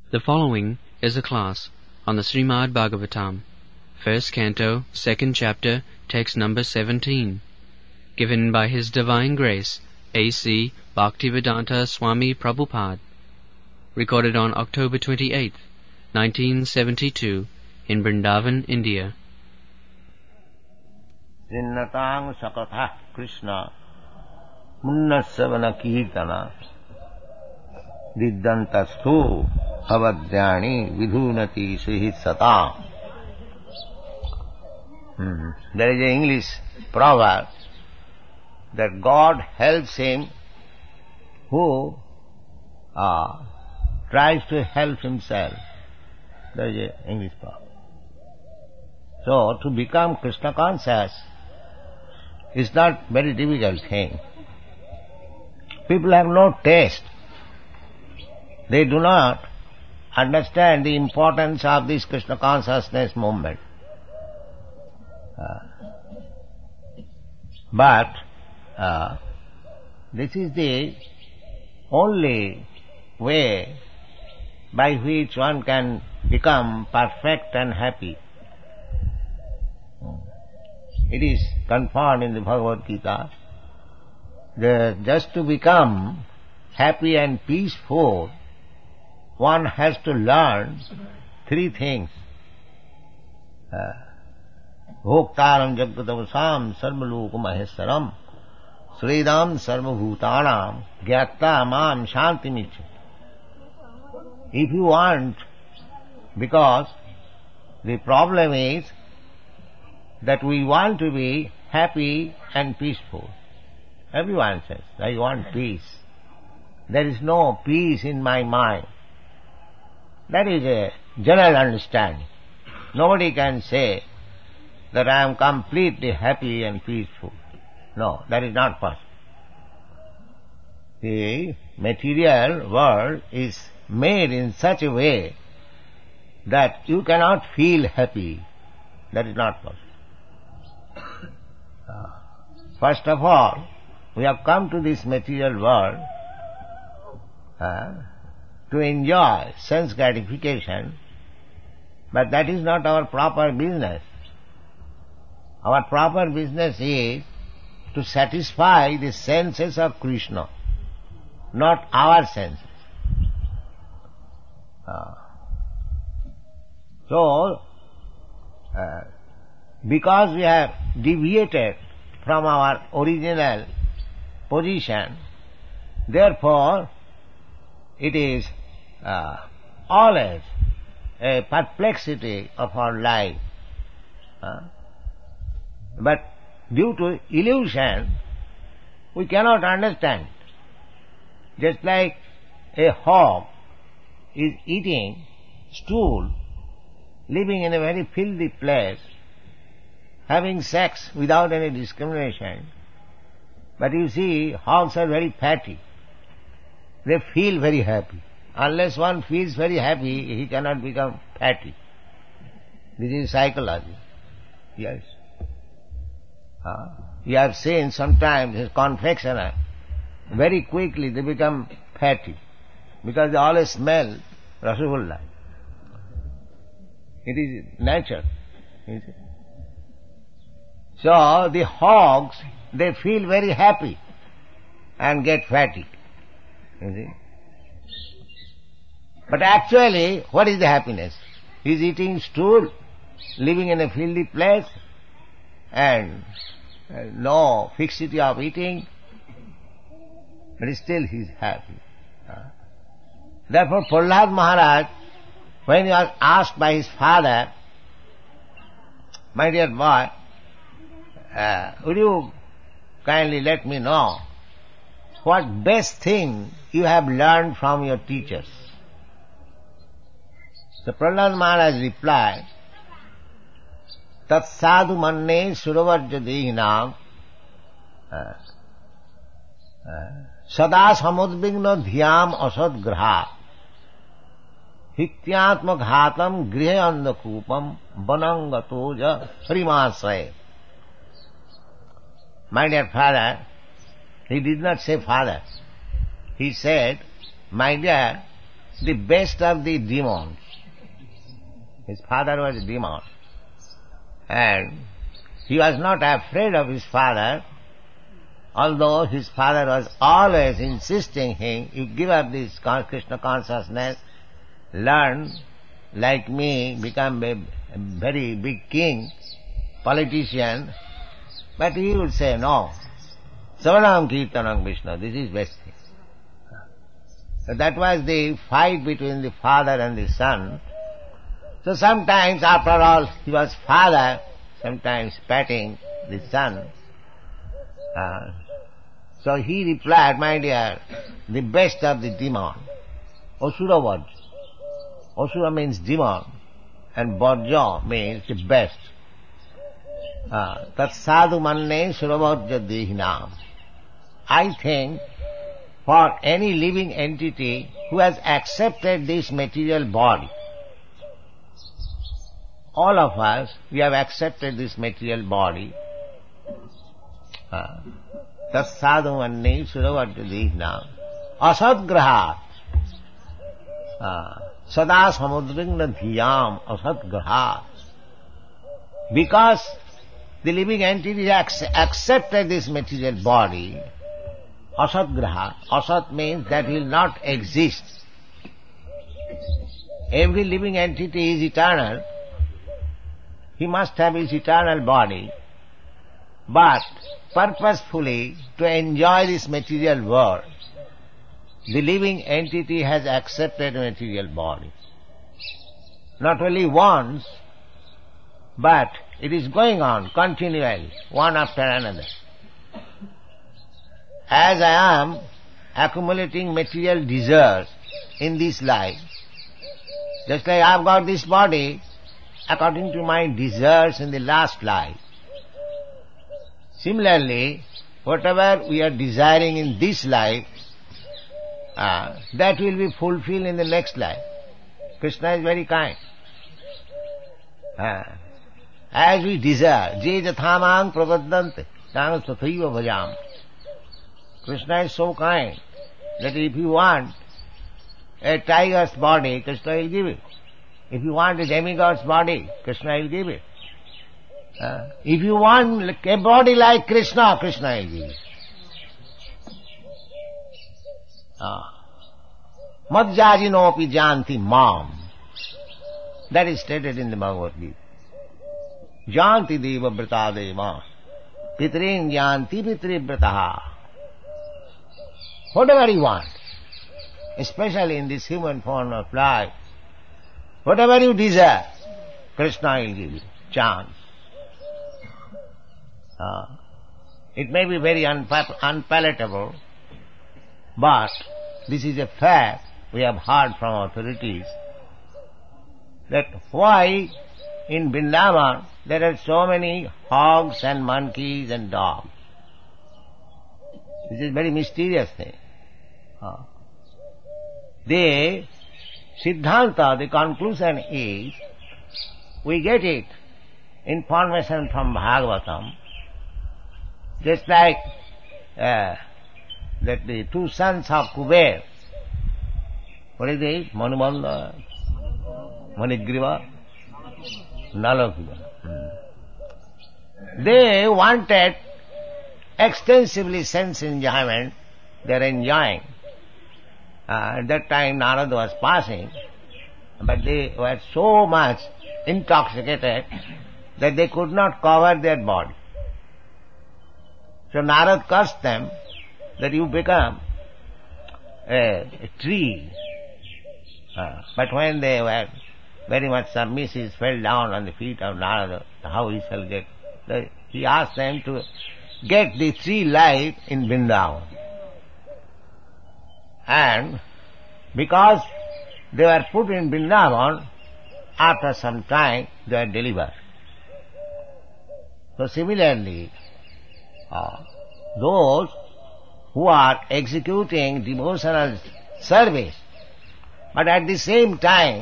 The following is a class on the Srimad Bhagavatam, first canto, second chapter, text number 17, given by His Divine Grace, A.C. Bhaktivedanta Swami Prabhupada, recorded on October 28th, 1972, in Vrindavan, India. Sinnatang sakatha Krishna Munnasavana Kirtana Diddantastu Avadhyani Vidhunati Srihitsata. There is an English proverb that God helps him who tries to help himself. There is an English proverb. So, to become Krishna conscious is not very difficult thing. People have no taste. They do not understand the importance of this Krishna consciousness movement. But this is the only way by which one can become perfect and happy. It is confirmed in the Bhagavad Gita that just to become happy and peaceful, one has to learn three things. Bhoktaram jaggatavasam sarvaloka maheswaram sridam sarvabhutanam gyatta mam shantimicha. If you want, because the problem is that we want to be happy and peaceful. Everyone says, I want peace. There is no peace in my mind. That is a general understanding. Nobody can say that I am completely happy and peaceful. No, that is not possible. The material world is made in such a way that you cannot feel happy. That is not possible. First of all, we have come to this material world to enjoy sense gratification, but that is not our proper business. Our proper business is to satisfy the senses of Krishna, not our senses. Because we have deviated from our original position, therefore it is always a perplexity of our life. But due to illusion, we cannot understand. Just like a hog is eating stool, living in a very filthy place, having sex without any discrimination. But you see, hogs are very fatty. They feel very happy. Unless one feels very happy, he cannot become fatty. This is psychology. Yes. You have seen sometimes his confectioner, very quickly they become fatty, because they always smell Rasgulla. It is nature. So the hogs, they feel very happy and get fatty. You see? But actually, what is the happiness? He is eating stool, living in a filthy place, and no fixity of eating, but still he is happy. Therefore Prahlad Maharaj, when he was asked by his father, my dear boy, would you kindly let me know what best thing you have learned from your teachers? So Prahlad Maharaj replied, Tat sadhu manne suravarja dehinam sada samudvigna dhyam asad graha hityatma ghatam grihe andakupam banangatoja hrimasaya. My dear father, he did not say father. He said, my dear the best of the demons. His father was a demon. And he was not afraid of his father, although his father was always insisting him, you give up this Krishna consciousness, learn like me, become a very big king, politician. But he would say, no, Savanam Kirtanam Vishnu, this is best thing. So that was the fight between the father and the son. So sometimes, after all, he was father, sometimes patting the son. So he replied, my dear, the best of the demon, Asura Vajra. Asura means demon, and Vajra means the best. Tat sadhu manne suravajra dehinam. I think for any living entity who has accepted this material body, all of us, we have accepted this material body. Tat sadhu manne suravajra dehinam. Asadgrahat. Sada samudrigna dhiyam asadgrahat. Because the living entity has accepted this material body, asat-graha. Asat means that will not exist. Every living entity is eternal. He must have his eternal body, but purposefully to enjoy this material world, the living entity has accepted a material body. Not only once, but it is going on continually, one after another. As I am accumulating material desires in this life, just like I have got this body according to my desires in the last life. Similarly, whatever we are desiring in this life, that will be fulfilled in the next life. Krishna is very kind. As we desire, je jathamang pravaddante, tang tathaiva bhajam. Krishna is so kind that if you want a tiger's body, Krishna will give it. If you want a demigod's body, Krishna will give it. If you want a body like Krishna, Krishna will give it. Madhyajinopi janti mam. That is stated in the Bhagavad Gita. Janti deva vrata deva. Pitrin janti pitri vrataha. Whatever you want, especially in this human form of life, whatever you desire, Krishna will give you. Chance. It may be very unpalatable, but this is a fact we have heard from authorities, that why in Vrindavan there are so many hogs and monkeys and dogs. This is a very mysterious thing. The Siddhanta, the conclusion is, we get it information from Bhagavatam, just like that the two sons of Kuber, what is it? Manubandha, Manigriva, Nalakriva. They wanted extensively sense enjoyment, they are enjoying. At that time Narada was passing, but they were so much intoxicated that they could not cover their body. So Narada cursed them that you become a tree. But when they were very much submissive, fell down on the feet of Narada, how he shall get? He asked them to get the tree life in Vrindavan. And because they were put in Vrindavan, after some time they were delivered. So similarly, those who are executing devotional service, but at the same time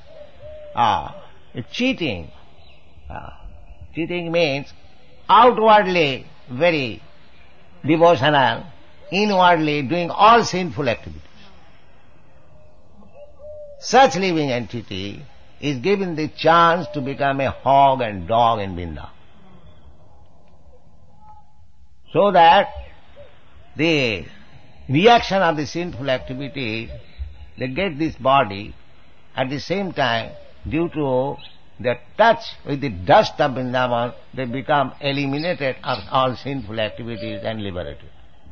cheating. Cheating means outwardly very devotional, inwardly doing all sinful activities. such living entity is given the chance to become a hog and dog in Vrindavan. So that the reaction of the sinful activities, they get this body, at the same time, due to their touch with the dust of Vrindavan, they become eliminated of all sinful activities and liberated.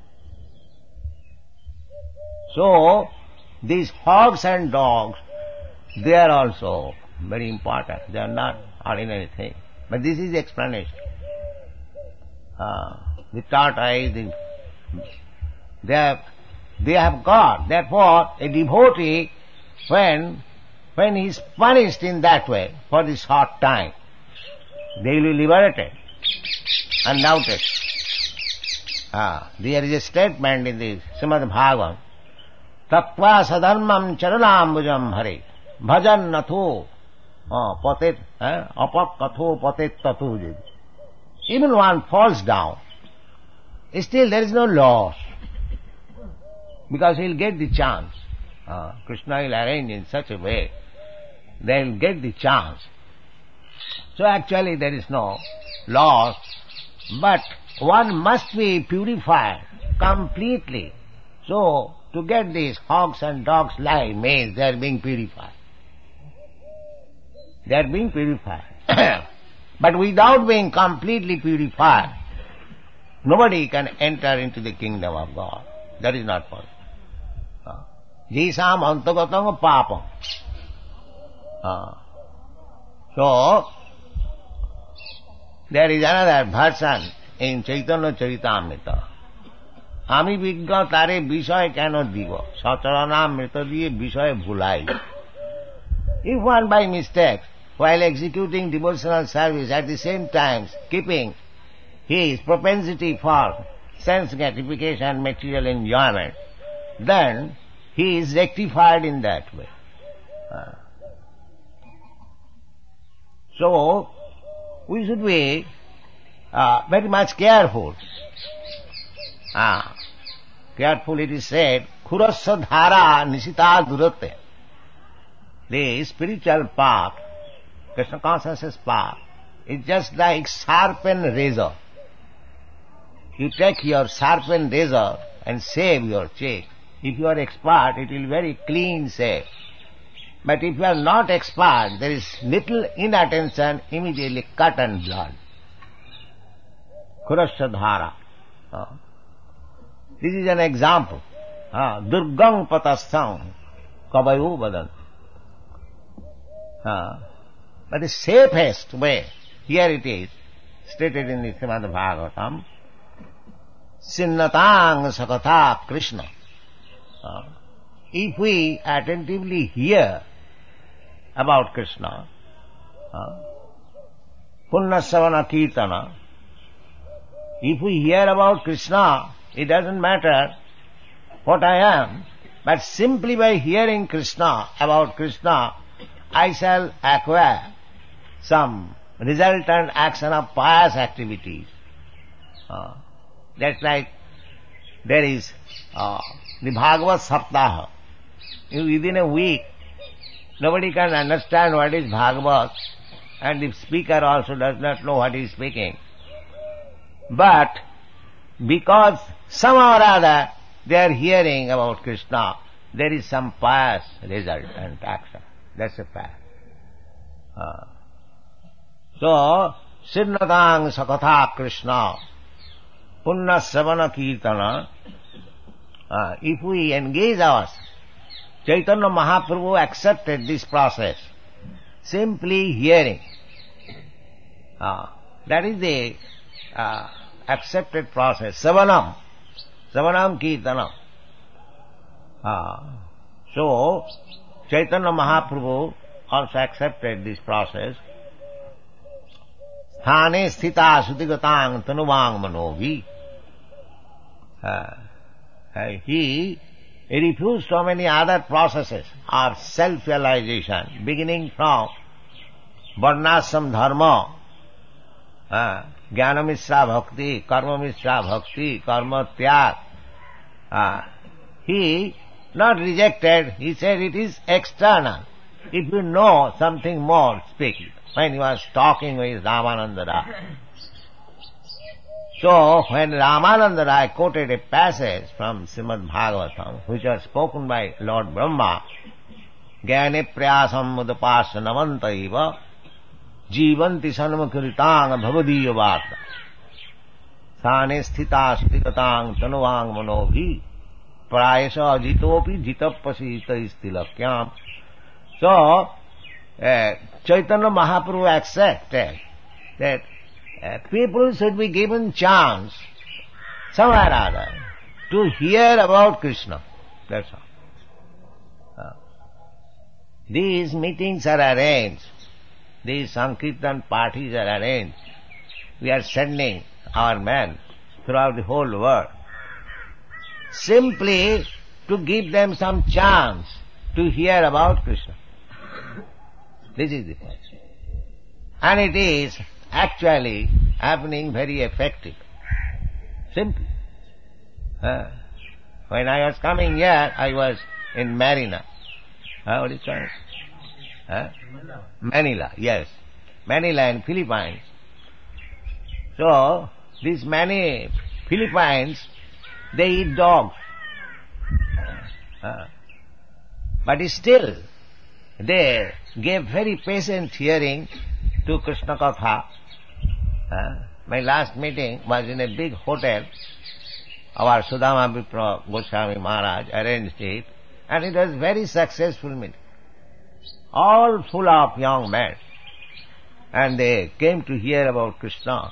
So, these hogs and dogs, they are also very important. They are not ordinary things. But this is the explanation. The tortoise, they have got. Therefore, a devotee, when he is punished in that way for this short time, they will be liberated, undoubted. There is a statement in the Srimad Bhagavatam, Tattva sadharmam charanambujam hare bhajan natho patet apakatho patet tatu. Even one falls down, still there is no loss, because he will get the chance. Krishna will arrange in such a way, they will get the chance. So actually there is no loss, but one must be purified completely. So to get these hogs and dogs life means they are being purified. They are being purified. But without being completely purified, nobody can enter into the kingdom of God. That is not possible. Jisam antagatam papam. So, there is another version in Chaitanya Charitamrita. Ami vigna tare bishay keno diva, sacharanam mrita diye bishay bhulai. If one by mistake, while executing devotional service, at the same time keeping his propensity for sense gratification, material enjoyment, then he is rectified in that way. So, we should be very much careful. Careful, it is said, Khurasya dhara nisita durate. The spiritual path, Krishna consciousness path, is just like sharpened razor. You take your sharpened razor and shave your cheek. If you are expert, it will be very clean shave. But if you are not expert, there is little inattention, immediately cut and blood. Khurasya dhara. This is an example. Durgang patastham kavayo vadanti. But the safest way, here it is, stated in the Srimad Bhagavatam, Sinnatang sakatha Krishna. If we attentively hear about Krishna, Punnasavana Kirtana, if we hear about Krishna, it doesn't matter what I am, but simply by hearing Krishna, about Krishna, I shall acquire some resultant action of pious activities. That's like there is the Bhagavad Saptaha. Within a week, nobody can understand what is Bhagavad, and the speaker also does not know what he is speaking. But because somehow or other they are hearing about Krishna, there is some pious resultant action. That's a fact. So, Sinnatang sakatha Krishna, Punna Savana Kirtana, if we engage ourselves, Chaitanya Mahaprabhu accepted this process, simply hearing. That is the accepted process. Savanam Kirtanam. So, Chaitanya Mahaprabhu also accepted this process. Sthane sthita sutigatang tanuvang manovi. He refused so many other processes of self-realization, beginning from varnashram dharma, jnana mishra bhakti, karma mishra bhakti, karma tyag. He not rejected, he said it is external. If you know something more, speak. When he was talking with Ramananda Rai. So, when Ramananda Rai quoted a passage from Srimad Bhagavatam, which was spoken by Lord Brahma, Jnane prayasam udapasya namanta eva jivanti sanmakritang bhavadiya varta sane sthita sthitang tanuvang manobhi prayasa jitopi jitappasi istilakyam. So, Chaitanya Mahaprabhu accepted that people should be given chance somewhere or other to hear about Krishna. That's all. These meetings are arranged. These Sankirtan parties are arranged. We are sending our men throughout the whole world simply to give them some chance to hear about Krishna. This is the point. And it is actually happening very effective. Simple. When I was coming here, I was in Marina. What is it called? Manila, yes. Manila in Philippines. So, these many Philippines, they eat dogs. But still, they gave very patient hearing to Krishna Katha. My last meeting was in a big hotel. Our Sudama Vipra Goswami Maharaj arranged it, and it was very successful meeting. All full of young men. And they came to hear about Krishna.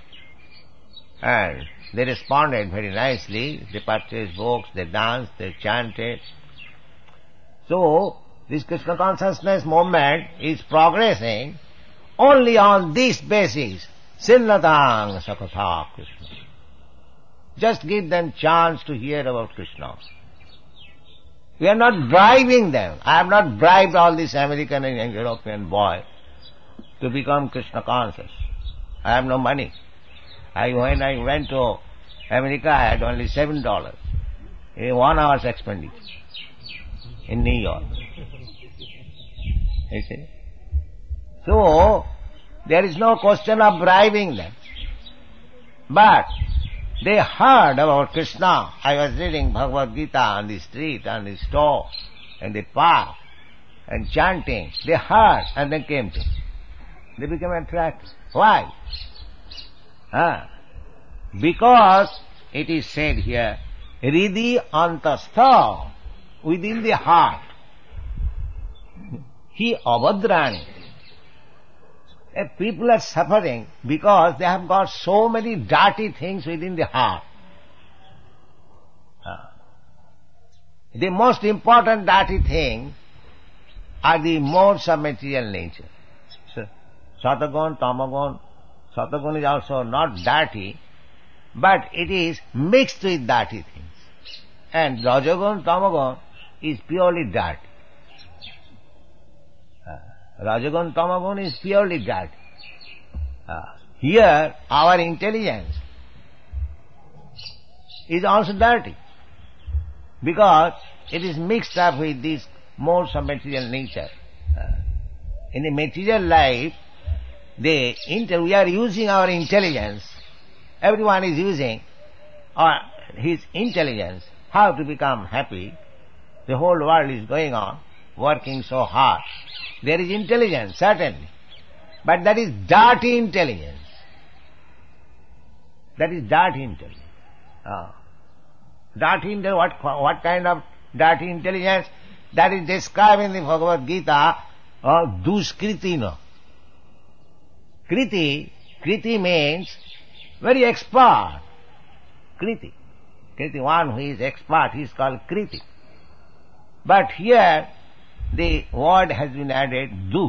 And they responded very nicely. They purchased books, they danced, they chanted. So, this Krishna consciousness movement is progressing only on this basis. Sinnatang Sakatha Krishna. Just give them chance to hear about Krishna. We are not bribing them. I have not bribed all this American and European boy to become Krishna conscious. I have no money. When I went to America, I had only $7 in 1 hour's expenditure in New York. You see? So, there is no question of bribing them. But they heard about Krishna. I was reading Bhagavad Gita on the street, on the store, in the park, and chanting. They heard and they came to me. They became attracted. Why? Because it is said here, Hridi antastha, within the heart. He avadrani. People are suffering because they have got so many dirty things within the heart. The most important dirty thing are the modes of material nature. So, Satagun, Tamagun. Satagun is also not dirty, but it is mixed with dirty things. And Rajagun, Tamagun is purely dirty. Rajagun, Tamagun is purely dirty. Here, our intelligence is also dirty because it is mixed up with these modes of material nature. In the material life, we are using our intelligence. Everyone is using his intelligence, how to become happy. The whole world is going on, working so hard. There is intelligence, certainly. But that is dirty intelligence. That is dirty intelligence. Dirty intelligence, what kind of dirty intelligence? That is described in the Bhagavad Gita, duskritina. Kriti means very expert. Kriti, one who is expert, he is called Kriti. But here, the word has been added,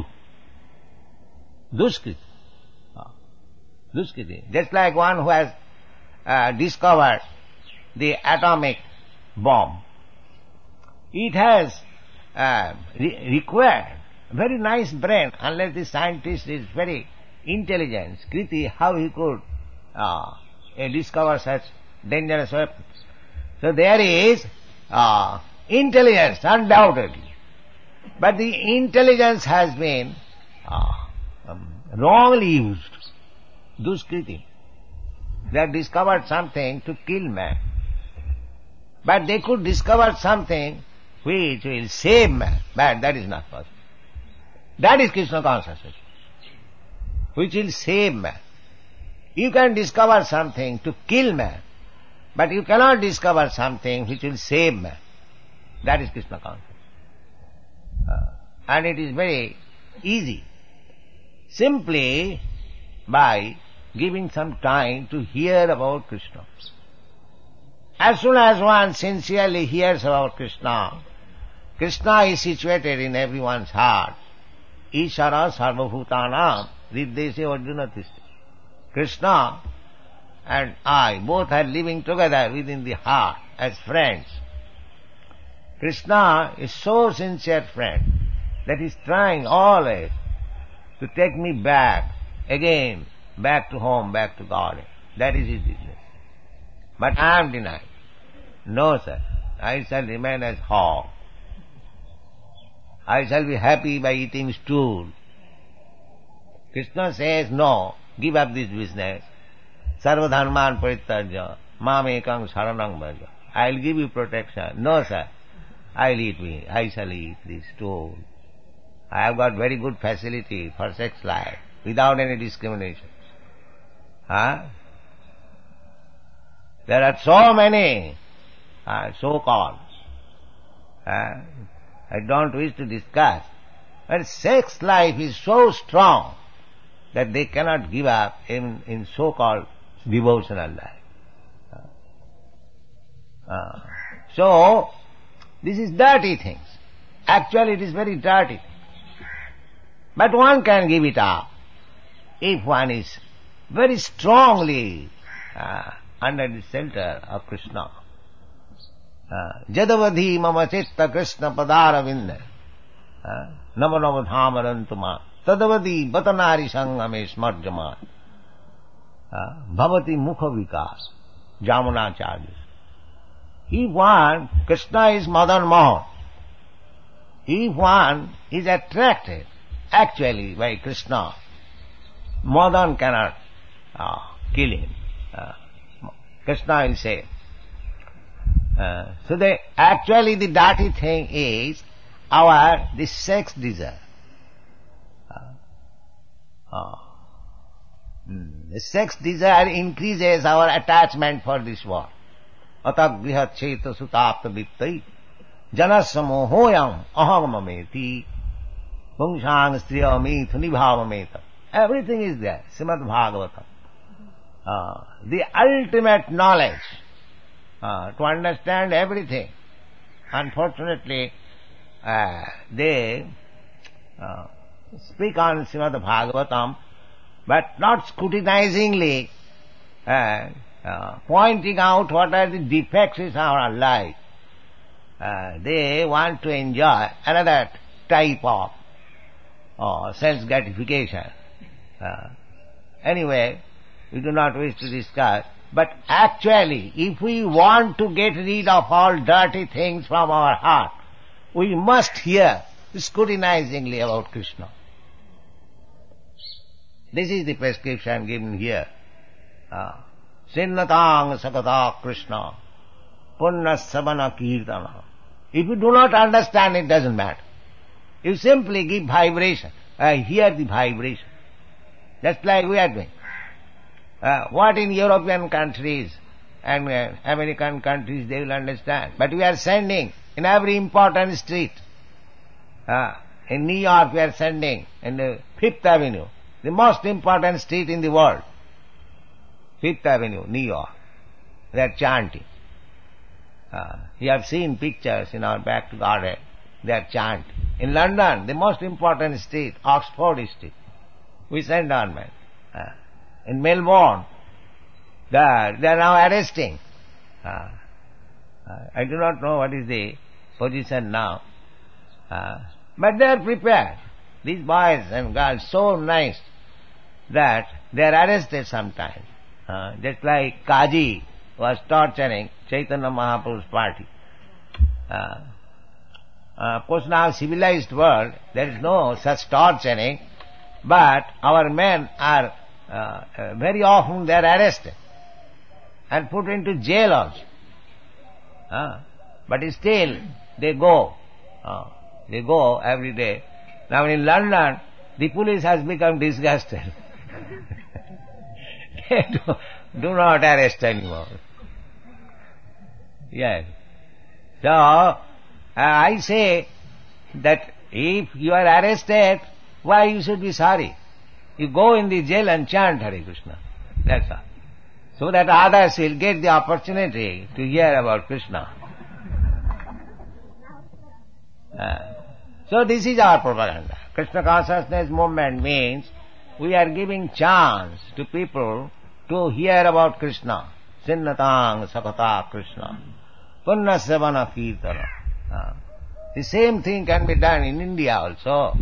Duskriti. Duskriti. Just like one who has discovered the atomic bomb. It has required very nice brain, unless the scientist is very intelligent. Kriti, how he could discover such dangerous weapons. So there is intelligence, undoubtedly. But the intelligence has been wrongly used. Duskriti. They have discovered something to kill man. But they could discover something which will save man. But that is not possible. That is Krishna consciousness, which will save man. You can discover something to kill man, but you cannot discover something which will save man. That is Krishna consciousness. And it is very easy. Simply by giving some time to hear about Krishna. As soon as one sincerely hears about Krishna, Krishna is situated in everyone's heart. Ishara sarvabhutanam riddeshe arjuna tishti. Krishna and I both are living together within the heart as friends. Krishna is so sincere friend that he is trying always to take me back again, back to home, back to God. That is his business. But I am denied. No, sir. I shall remain as hog. I shall be happy by eating stool. Krishna says, no, give up this business. Sarvadharman parityajya, mam ekam saranam bhaja. I will give you protection. No, sir. I shall eat this stool. I have got very good facility for sex life, without any discrimination. There are so many so-called. I don't wish to discuss. But sex life is so strong that they cannot give up in so-called devotional life. So, this is dirty things. Actually, it is very dirty. But one can give it up if one is very strongly under the shelter of Krishna. Jadavadhi mama chitta Krishna padaravinda namanavadhamarantuma tadavadhi batanari sangame smarjama bhavati mukha vikas Jamunacharya. If one, Krishna is Madan Mohan, if one is attracted actually by Krishna, Madan cannot kill him. Krishna will say. So actually the dirty thing is this sex desire. The sex desire increases our attachment for this world. Atagrihat cheta sutapta vittai janasamohoyam ahamameti pungsang striyamit nibhavameta. Everything is there. Srimad Bhagavatam. The ultimate knowledge to understand everything. Unfortunately, they speak on Srimad Bhagavatam, but not scrutinizingly pointing out what are the defects in our life. They want to enjoy another type of self-gratification. Anyway, we do not wish to discuss. But actually, if we want to get rid of all dirty things from our heart, we must hear scrutinizingly about Krishna. This is the prescription given here. Sinnatang sakata Krishna, punna sabana kirtana. If you do not understand, it doesn't matter. You simply give vibration. Hear the vibration. Just like we are doing. What in European countries and American countries they will understand. But we are sending in every important street. In New York we are sending in the Fifth Avenue, the most important street in the world. Fifth Avenue, New York. They are chanting. You have seen pictures in our back garden. They are chanting. In London, the most important street, Oxford Street, we send on men. In Melbourne, they are now arresting. I do not know what is the position now. But they are prepared. These boys and girls, so nice that they are arrested sometimes. Just like Kaji was torturing Chaitanya Mahaprabhu's party. Of course now civilized world, there is no such torturing, but our men are very often they are arrested and put into jail also. But still they go. They go every day. Now in London, the police has become disgusted. They do not arrest anymore. Yes. So, I say that if you are arrested, why you should be sorry? You go in the jail and chant Hare Krishna. That's all. So that others will get the opportunity to hear about Krishna. So this is our propaganda. Krishna consciousness movement means we are giving chance to people to hear about Krishna. Sinnatang sakata Krishna. Punnasavana kirtana. The same thing can be done in India also.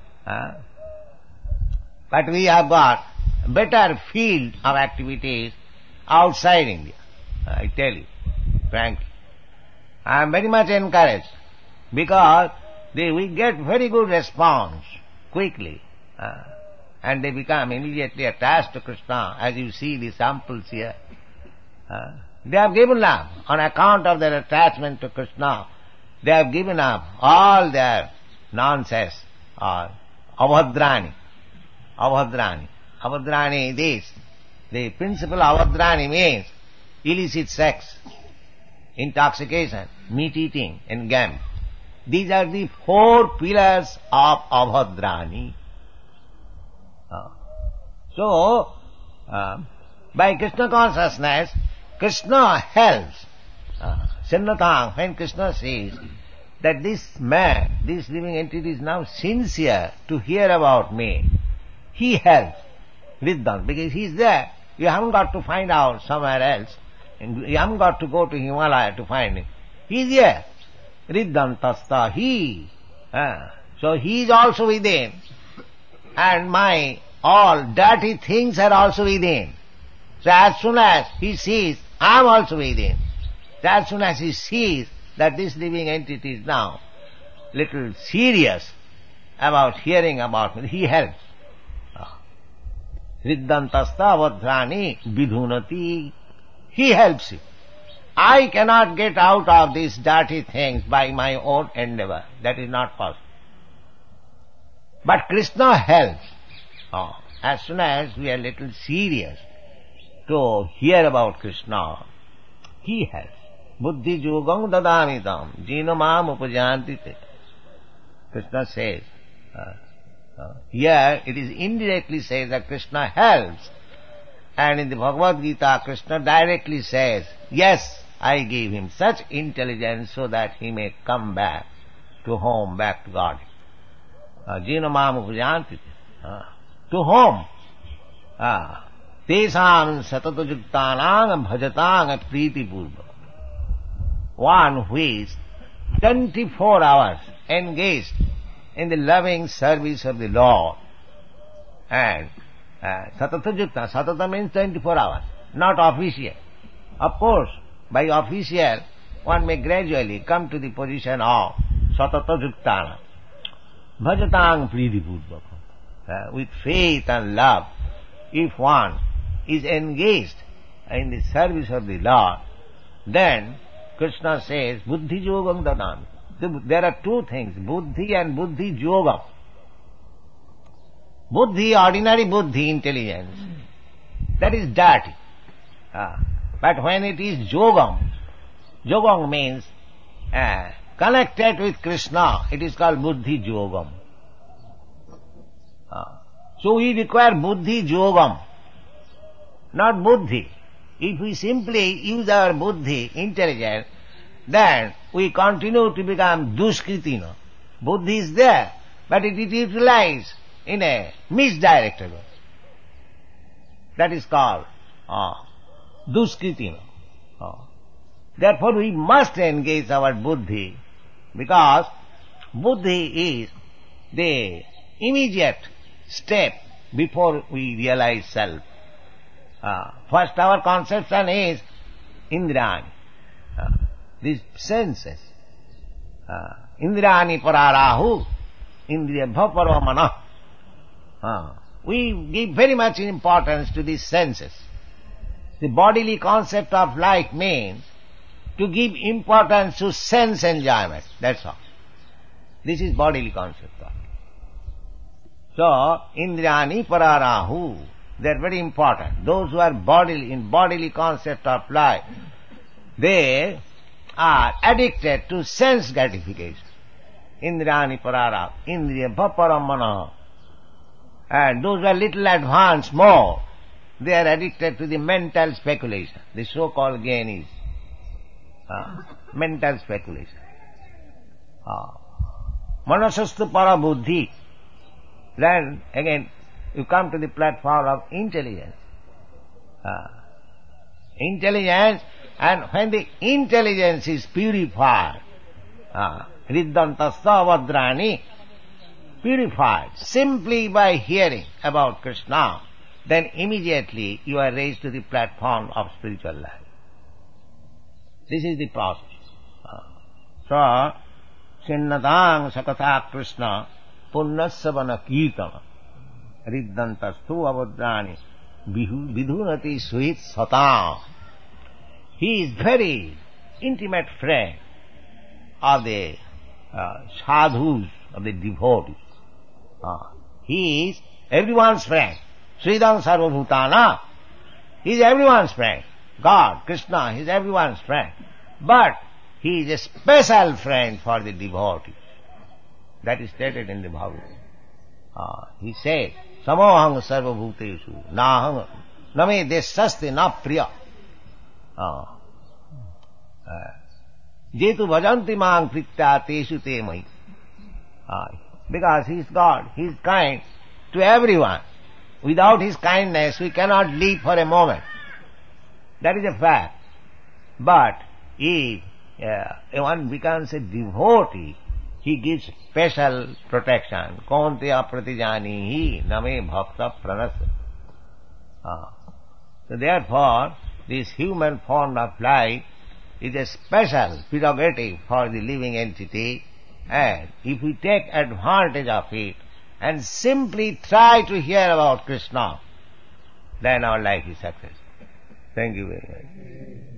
But we have got better field of activities outside India. I tell you, frankly. I am very much encouraged because we get very good response quickly. And they become immediately attached to Krishna, as you see the samples here. They have given up on account of their attachment to Krishna. They have given up all their nonsense or avhadrani. Avhadrani. Avhadrani is this. The principle avhadrani means illicit sex, intoxication, meat eating and gambling. These are the 4 pillars of avhadrani. So, by Krishna consciousness, Krishna helps. Sinnatang, when Krishna says that this man, this living entity is now sincere to hear about me, he helps Riddhan, because he is there. You haven't got to find out somewhere else. And you haven't got to go to Himalaya to find him. He is here. Riddhan tasta, he. So he is also within. And my all dirty things are also within. So as soon as he sees, I am also within. So as soon as he sees that this living entity is now little serious about hearing about me, he helps. Riddhantasta vadhrani vidhunati. He helps you. I cannot get out of these dirty things by my own endeavor. That is not possible. But Krishna helps. As soon as we are little serious to hear about Krishna, he helps. Buddhi yogam dadamitam jina mam upajantite. Krishna says, here it is indirectly says that Krishna helps. And in the Bhagavad Gita, Krishna directly says, yes, I gave him such intelligence so that he may come back to home, back to God. Jina mam upajantite. To whom? Tesam satatujuktanang bhajatang priti purva. One who is 24 hours engaged in the loving service of the Lord. And satatujukta, satata means 24 hours, not official. Of course, by official, one may gradually come to the position of satatajuktana. Bhajatang priti purva. With faith and love, if one is engaged in the service of the Lord, then Krishna says, Buddhi yogam dadami. There are 2 things, Buddhi and Buddhi yogam. Buddhi, ordinary Buddhi, intelligence, that is dirty. But when it is yogam, yogam means connected with Krishna, it is called Buddhi yogam. So we require buddhi yogam, not buddhi. If we simply use our buddhi, intelligence, then we continue to become duskritina. Buddhi is there, but it is utilized in a misdirected way. That is called duskritina. Therefore we must engage our buddhi, because buddhi is the immediate step before we realize self. First our conception is indrani, these senses. Indrani pararahu, indriya bhaparamana. We give very much importance to these senses. The bodily concept of life means to give importance to sense enjoyment. That's all. This is bodily concept of it. So, Indrani pararahu, they are very important. Those who are in bodily concept of life, they are addicted to sense gratification. Indrani pararahu, indriya bhaparamana. And those who are little advanced more, they are addicted to the mental speculation. The so-called gain is mental speculation. Manasastu para buddhi. Then again you come to the platform of intelligence. Intelligence, and when the intelligence is purified, riddhantasya vadrani, purified simply by hearing about Krishna, then immediately you are raised to the platform of spiritual life. This is the process. So, Sinnatang sakatha Krishna punnasavana kirtana riddhantastu avadrani vidhunati suhit satam. He is very intimate friend of the sadhus, of the devotees. He is everyone's friend. Sridham Sarvabhutana, he is everyone's friend. God, Krishna, he is everyone's friend. But he is a special friend for the devotees. That is stated in the Bhagavad. He said, Samohang Sarvabhuteshu, Nahang, Name Desasti Na Priya. Jetu Bhajanti Mang Pritta Teshu Te Mai. Because he is God, he is kind to everyone. Without his kindness, we cannot live for a moment. That is a fact. But if one becomes a devotee, he gives special protection. Kaunteya pratijanihi name bhakta pranasa. So therefore, this human form of life is a special prerogative for the living entity, and if we take advantage of it and simply try to hear about Krishna, then our life is successful. Thank you very much.